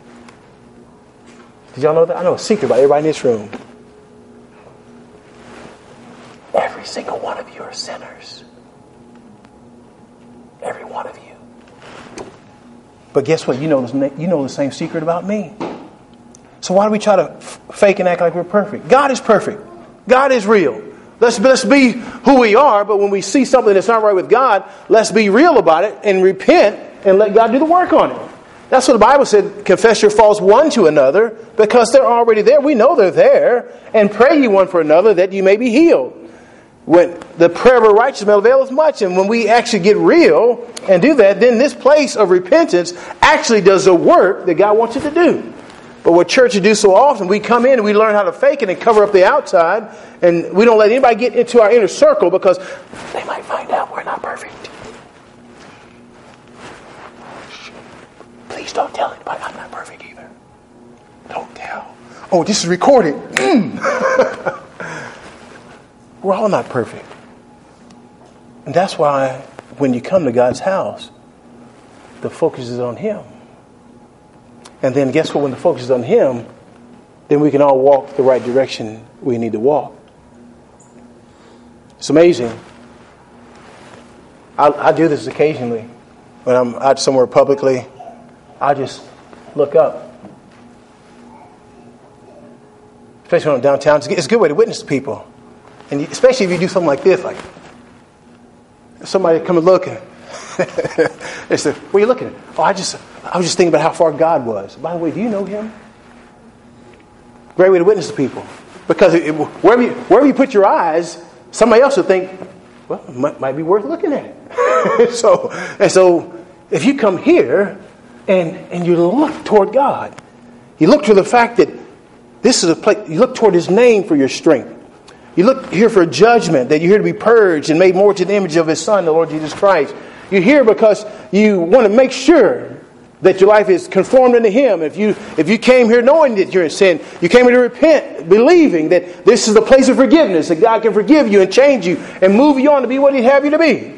Did y'all know that? I know a secret about everybody in this room. Every single one of you are sinners. Every one of you. But guess what? You know, you know the same secret about me. So why do we try to f- fake and act like we're perfect? God is perfect. God is real. Let's, let's be who we are, but when we see something that's not right with God, let's be real about it and repent and let God do the work on it. That's what the Bible said, confess your faults one to another, because they're already there. We know they're there. And pray ye one for another that you may be healed. When the prayer of a righteous man availeth much. And when we actually get real and do that, then this place of repentance actually does the work that God wants it to do. But what churches do so often, we come in and we learn how to fake it and cover up the outside, and we don't let anybody get into our inner circle because they might find out we're not perfect. Please don't tell anybody I'm not perfect either. Don't tell. Oh, this is recorded. Mm. We're all not perfect. And that's why when you come to God's house, the focus is on Him. And then guess what? When the focus is on Him, then we can all walk the right direction we need to walk. It's amazing. I, I do this occasionally. When I'm out somewhere publicly, I just look up. Especially when I'm downtown. It's a good way to witness to people. And especially if you do something like this, like somebody come and look and they say, what are you looking at? Oh, I just I was just thinking about how far God was. By the way, do you know Him? Great way to witness to people. Because it, wherever, you, wherever you put your eyes, somebody else will think, well, it might, might be worth looking at it. so, and so if you come here and, and you look toward God, you look to the fact that this is a place, you look toward His name for your strength. You look here for judgment, that you're here to be purged and made more to the image of His Son, the Lord Jesus Christ. You're here because you want to make sure that your life is conformed unto Him. If you if you came here knowing that you're in sin, you came here to repent, believing that this is the place of forgiveness, that God can forgive you and change you and move you on to be what He'd have you to be.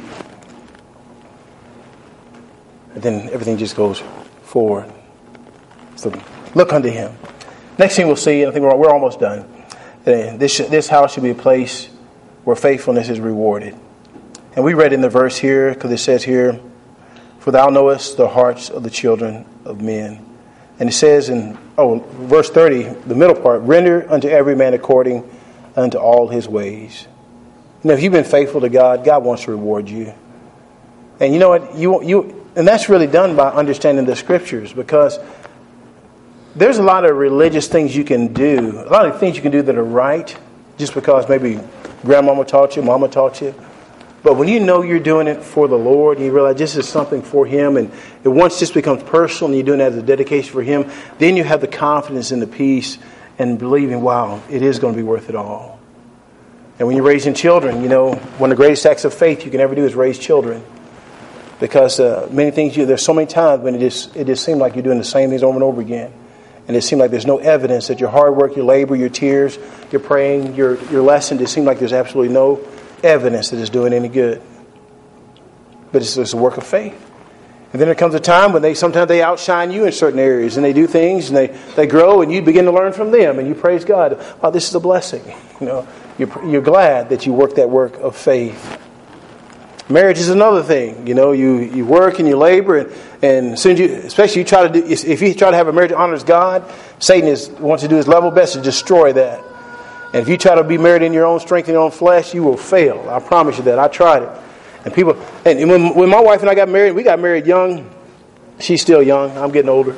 And then everything just goes forward. So look unto Him. Next thing we'll see, and I think we're, we're almost done. This this house should be a place where faithfulness is rewarded. And we read in the verse here, because it says here, for thou knowest the hearts of the children of men. And it says in, oh, verse thirty, the middle part, render unto every man according unto all his ways. You know, if you've been faithful to God, God wants to reward you. And you know what? You you and that's really done by understanding the Scriptures, because there's a lot of religious things you can do, a lot of things you can do that are right, just because maybe grandmama taught you, mama taught you. But when you know you're doing it for the Lord, and you realize this is something for Him, and it once this becomes personal and you're doing it as a dedication for Him, then you have the confidence and the peace and believing, wow, it is going to be worth it all. And when you're raising children, you know, one of the greatest acts of faith you can ever do is raise children. Because uh, many things, you, there's so many times when it just, it just seems like you're doing the same things over and over again. And it seems like there's no evidence that your hard work, your labor, your tears, your praying, your, your lesson, it seems like there's absolutely no evidence that it's doing any good. But it's just a work of faith. And then there comes a time when they sometimes they outshine you in certain areas, and they do things, and they, they grow, and you begin to learn from them, and you praise God. Oh, this is a blessing. You know, you're, you're glad that you work that work of faith. Marriage is another thing. You know, you, you work and you labor, and, and soon you, especially you try to do, if you try to have a marriage that honors God, Satan is wants to do his level best to destroy that. And if you try to be married in your own strength and your own flesh, you will fail. I promise you that. I tried it. And people, and when, when my wife and I got married, we got married young. She's still young. I'm getting older.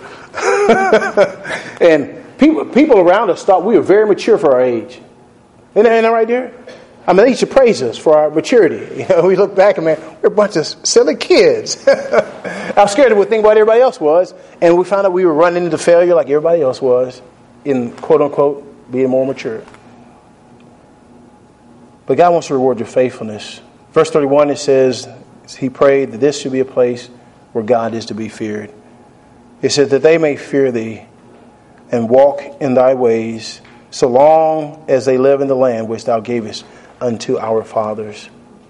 And people, people around us thought we were very mature for our age. Isn't that, isn't that right there? I mean, they used to praise us for our maturity. You know, we look back and man, we're a bunch of silly kids. I was scared of what think what everybody else was, and we found out we were running into failure like everybody else was in quote unquote being more mature. But God wants to reward your faithfulness. Verse thirty-one, it says, he prayed that this should be a place where God is to be feared. It said that they may fear thee and walk in thy ways so long as they live in the land which thou gavest unto our fathers.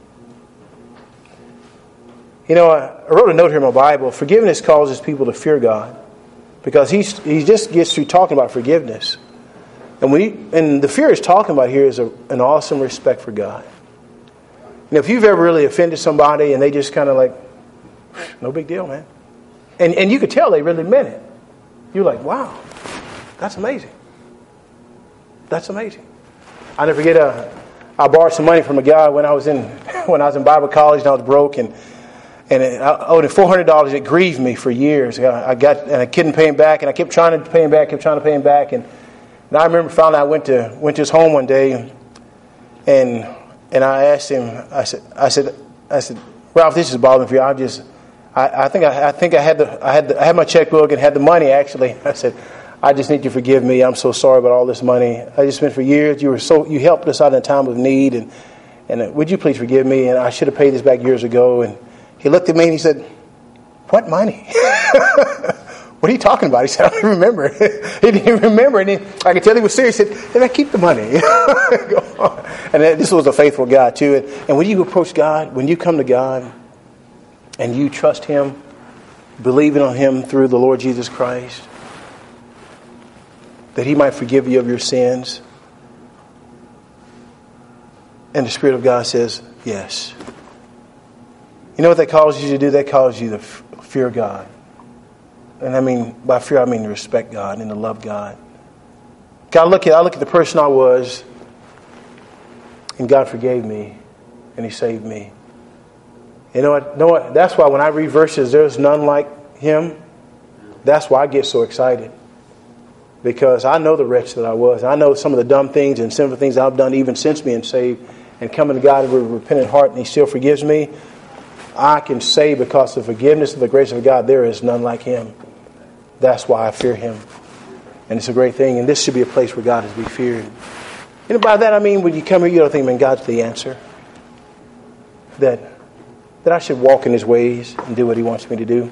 You know, I wrote a note here in my Bible. Forgiveness causes people to fear God because he's, he just gets through talking about forgiveness. And when he, and the fear he's talking about here is a, an awesome respect for God. You know, if you've ever really offended somebody and they just kind of like, no big deal, man. And and you could tell they really meant it. You're like, wow, that's amazing. That's amazing. I never forget, uh, I borrowed some money from a guy when I was in when I was in Bible college and I was broke, and and I owed him four hundred dollars. It grieved me for years. I got and I couldn't pay him back, and I kept trying to pay him back, kept trying to pay him back, and, and I remember finally I went to went to his home one day, and. And I asked him, I said, I said, I said, Ralph, this is bothering for you. I just, I, I think I, I think I had the, I had the, I had my checkbook and had the money actually. I said, I just need you to forgive me. I'm so sorry about all this money. I just spent for years. You were so, you helped us out in a time of need, and and uh, would you please forgive me? And I should have paid this back years ago. And he looked at me and he said, what money? What are you talking about? He said, I don't even remember. He didn't even remember. And he, I could tell he was serious. He said, then I keep the money. Go on. And this was a faithful God too. And, and when you approach God, when you come to God and you trust Him, believing on Him through the Lord Jesus Christ, that He might forgive you of your sins, and the Spirit of God says, yes. You know what that causes you to do? That causes you to f- fear God. And I mean, by fear, I mean to respect God and to love God. God, look at, I look at the person I was, and God forgave me, and He saved me. You know what? Know what? That's why when I read verses, there's none like Him. That's why I get so excited. Because I know the wretch that I was. I know some of the dumb things and sinful things I've done even since being saved, and coming to God with a repentant heart, and He still forgives me. I can say because of the forgiveness and the grace of God, there is none like Him. That's why I fear Him. And it's a great thing. And this should be a place where God is to be feared. And by that I mean, when you come here, you don't think, man, God's the answer. That, that I should walk in His ways and do what He wants me to do.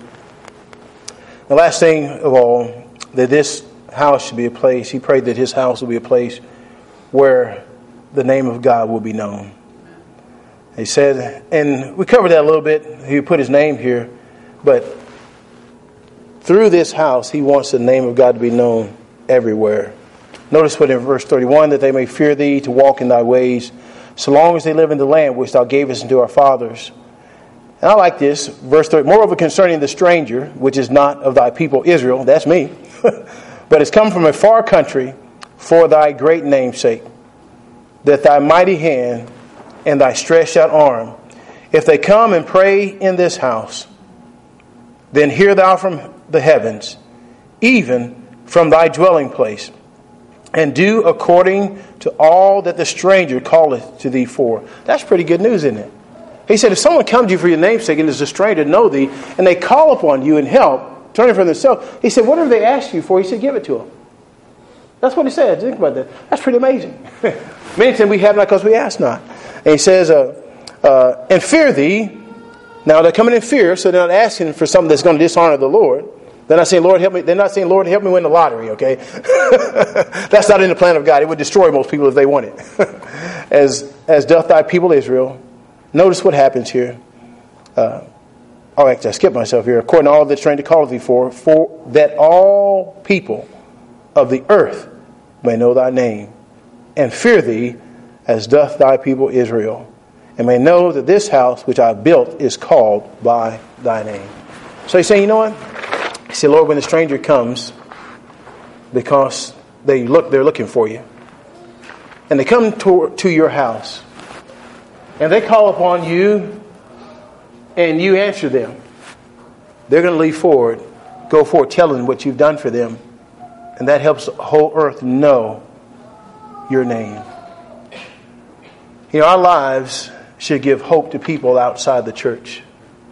The last thing of all, that this house should be a place, he prayed that his house will be a place where the name of God will be known. He said, and we covered that a little bit. He put His name here. But through this house, He wants the name of God to be known everywhere. Notice what in verse thirty-one, that they may fear Thee, to walk in Thy ways, so long as they live in the land which Thou gavest unto our fathers. And I like this. Verse thirty, moreover concerning the stranger, which is not of Thy people Israel, that's me, but has come from a far country for Thy great name's sake, that Thy mighty hand and Thy stretched out arm, if they come and pray in this house, then hear Thou from the heavens, even from Thy dwelling place, and do according to all that the stranger calleth to Thee for. That's pretty good news, isn't it? He said, if someone comes to you for your name's sake and is a stranger to know Thee, and they call upon you and help, turning from themselves, He said, whatever they ask you for, He said, give it to them. That's what He said. Think about that. That's pretty amazing. Many times we have not because we ask not. And he says, uh, uh, and fear thee. Now they're coming in fear, so they're not asking for something that's going to dishonor the Lord. They're not saying, Lord, help me. They're not saying, Lord, help me win the lottery, okay? That's not in the plan of God. It would destroy most people if they want it. as, as doth thy people Israel. Notice what happens here. Uh, oh, actually, I skipped myself here. According to all that's trained to call thee for, for that all people of the earth may know thy name, and fear thee as doth thy people Israel, and may know that this house which I have built is called by thy name. So he's saying, you know what? He said, Lord, when the stranger comes, because they look, they're looking for you, and they come to, to your house, and they call upon you, and you answer them, they're going to leave forward, go forward telling what you've done for them, and that helps the whole earth know your name. You know, our lives should give hope to people outside the church.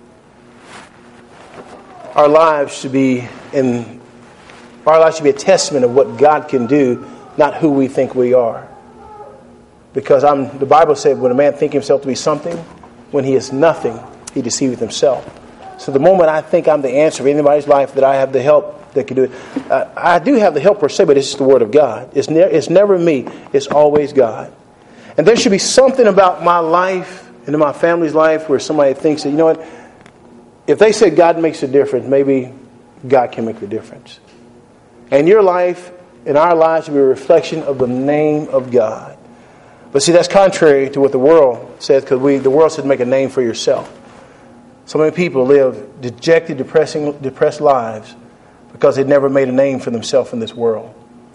Our lives should be in our lives should be a testament of what God can do, not who we think we are. Because I'm the Bible said when a man think himself to be something, when he is nothing, he deceiveth himself. So the moment I think I'm the answer of anybody's life, that I have the help that can do it. Uh, I do have the help per se, but it's the Word of God. It's, ne- it's never me. It's always God. And there should be something about my life and in my family's life where somebody thinks that, you know what, if they said God makes a difference, maybe God can make the difference. And your life and our lives should be a reflection of the name of God. But see, that's contrary to what the world says, because we the world says make a name for yourself. So many people live dejected, depressing, depressed lives because they've never made a name for themselves in this world.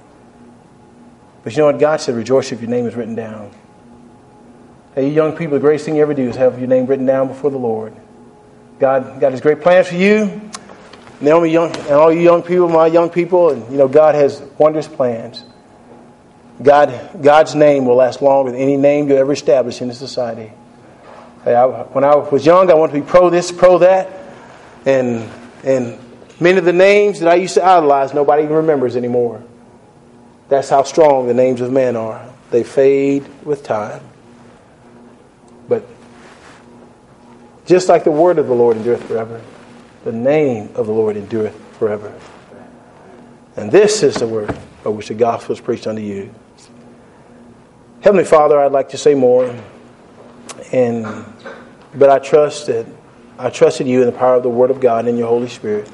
But you know what? God said, rejoice if your name is written down. Hey, you young people, the greatest thing you ever do is have your name written down before the Lord. God got His great plans for you. Naomi, young, and all you young people, my young people, and you know God has wondrous plans. God, God's name will last longer than any name you ever establish in the society. Hey, I, when I was young, I wanted to be pro this, pro that, and and many of the names that I used to idolize, nobody even remembers anymore. That's how strong the names of men are. They fade with time. But just like the word of the Lord endureth forever, the name of the Lord endureth forever. And this is the word by which the gospel is preached unto you. Heavenly Father, I'd like to say more, and but I trust that I trust in you in the power of the Word of God and your Holy Spirit.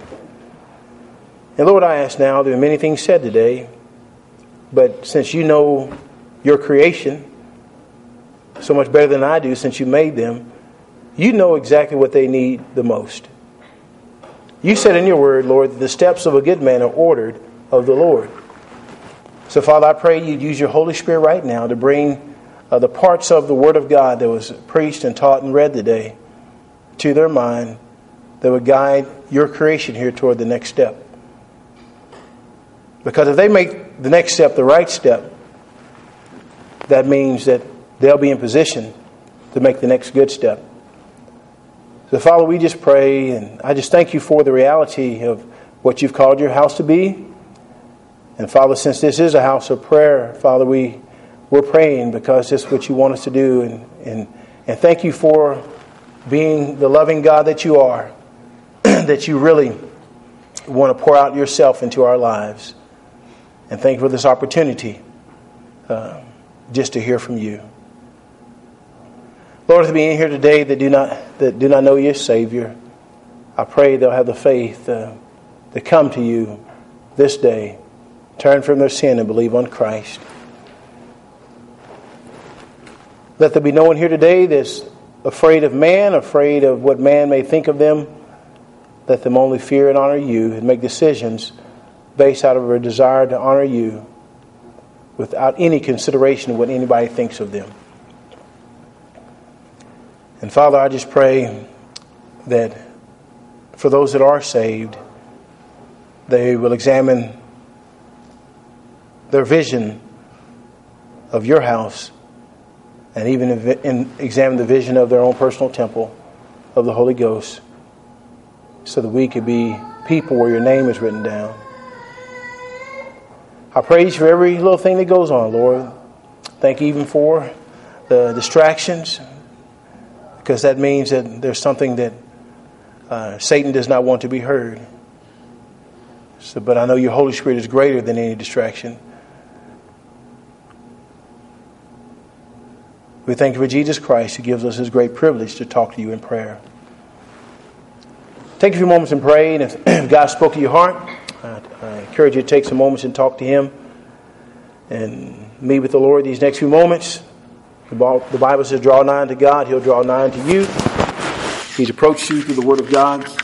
And Lord, I ask now, there are many things said today, but since you know your creation so much better than I do, since you made them, you know exactly what they need the most. You said in your word, Lord, that the steps of a good man are ordered of the Lord. So, Father, I pray you'd use your Holy Spirit right now to bring uh, the parts of the Word of God that was preached and taught and read today to their mind that would guide your creation here toward the next step. Because if they make the next step the right step, that means that they'll be in position to make the next good step. So, Father, we just pray, and I just thank you for the reality of what you've called your house to be. And, Father, since this is a house of prayer, Father, we, we're praying because this is what you want us to do. And, and, and thank you for being the loving God that you are, that you really want to pour out yourself into our lives. And thank you for this opportunity uh, just to hear from you. Lord, to be in here today that do not that do not know you as Savior, I pray they'll have the faith uh, to come to you this day, turn from their sin and believe on Christ. Let there be no one here today that's afraid of man, afraid of what man may think of them. Let them only fear and honor you and make decisions based out of a desire to honor you without any consideration of what anybody thinks of them. And Father, I just pray that for those that are saved, they will examine their vision of your house and even in, examine the vision of their own personal temple of the Holy Ghost, so that we could be people where your name is written down. I praise you for every little thing that goes on, Lord. Thank you even for the distractions, because that means that there's something that uh, Satan does not want to be heard. So, but I know your Holy Spirit is greater than any distraction. We thank you for Jesus Christ, who gives us his great privilege to talk to you in prayer. Take a few moments and pray, and if, if God spoke to your heart, I, I encourage you to take some moments and talk to him and meet with the Lord these next few moments. The Bible says, draw nigh unto God, he'll draw nigh unto you. He's approached you through the Word of God.